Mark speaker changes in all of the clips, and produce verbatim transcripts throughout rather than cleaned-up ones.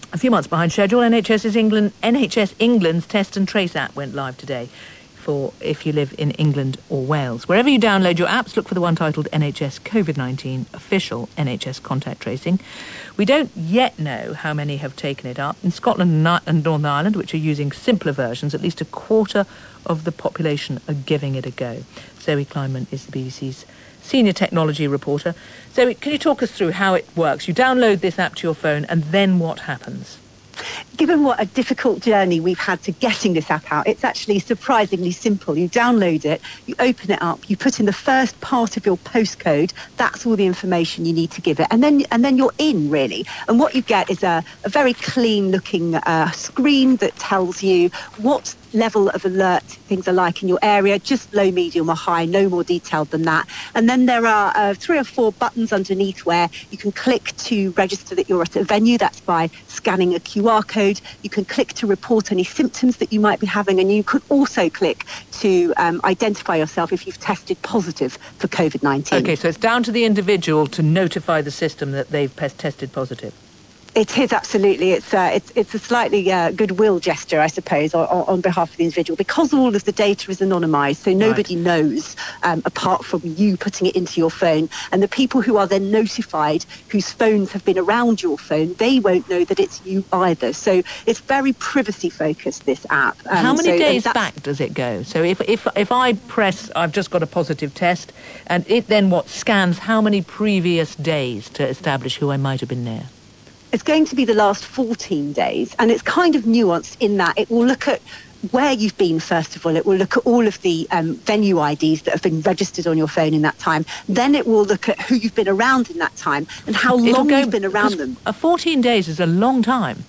Speaker 1: A few months behind schedule, NHS's England, N H S England's Test and Trace app went live today for if you live in England or Wales. Wherever you download your apps, look for the one titled N H S COVID nineteen Official N H S Contact Tracing. We don't yet know how many have taken it up. In Scotland and Northern Ireland, which are using simpler versions, at least a quarter of the population are giving it a go. Zoe Kleinman is the B B C's senior technology reporter. Zoe, can you talk us through how it works? You download this app to your phone, and then what happens?
Speaker 2: Given what a difficult journey we've had to getting this app out, it's actually surprisingly simple. You download it, you open it up, you put in the first part of your postcode. That's all the information you need to give it. And then and then you're in, really. And what you get is a, a very clean-looking uh, screen that tells you what level of alert things are like in your area, just low, medium or high, no more detailed than that. And then there are uh, three or four buttons underneath where you can click to register that you're at a venue. That's by scanning a Q R code. You can click to report any symptoms that you might be having, and you could also click to um, identify yourself if you've tested positive for COVID nineteen.
Speaker 1: OK, so it's down to the individual to notify the system that they've tested positive.
Speaker 2: It is, absolutely. It's uh, it's it's a slightly uh, goodwill gesture, I suppose, on, on behalf of the individual, because all of the data is anonymised, so nobody right. knows um, apart from you putting it into your phone. And the people who are then notified, whose phones have been around your phone, they won't know that it's you either. So it's very privacy-focused, this app. Um,
Speaker 1: How many
Speaker 2: so,
Speaker 1: days back does it go? So if, if, if I press, I've just got a positive test, and it then what scans how many previous days to establish who I might have been near?
Speaker 2: It's going to be the last fourteen days, and it's kind of nuanced in that it will look at where you've been, first of all. It will look at all of the um, venue I Ds that have been registered on your phone in that time. Then it will look at who you've been around in that time and how
Speaker 1: It'll
Speaker 2: long
Speaker 1: go,
Speaker 2: you've been around them.
Speaker 1: A fourteen days is a long time.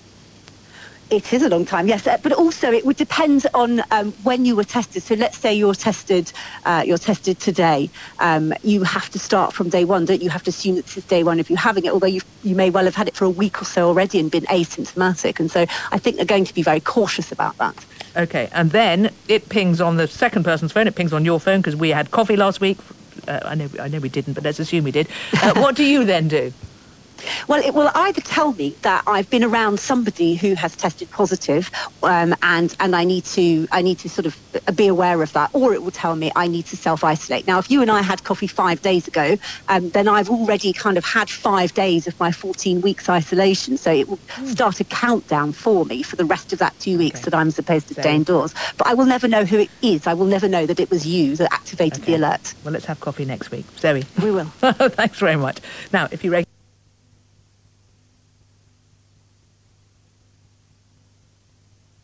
Speaker 2: It is a long time, yes, but also it would depend on um, when you were tested. So let's say you're tested, uh, you're tested today. Um, you have to start from day one, don't you? You have to assume that this is day one if you're having it, although you you may well have had it for a week or so already and been asymptomatic. And so I think they're going to be very cautious about that.
Speaker 1: OK, and then it pings on the second person's phone. It pings on your phone because we had coffee last week. Uh, I know, I know we didn't, but let's assume we did. Uh, what do you then do?
Speaker 2: Well, it will either tell me that I've been around somebody who has tested positive, um, and and I need to I need to sort of be aware of that, or it will tell me I need to self-isolate. Now, if you and I had coffee five days ago, um, then I've already kind of had five days of my fourteen weeks isolation, so it will mm. start a countdown for me for the rest of that two weeks okay. that I'm supposed to so. stay indoors. But I will never know who it is. I will never know that it was you that activated okay. the alert.
Speaker 1: Well, let's have coffee next week. Zoe.
Speaker 2: We will.
Speaker 1: Thanks very much. Now, if you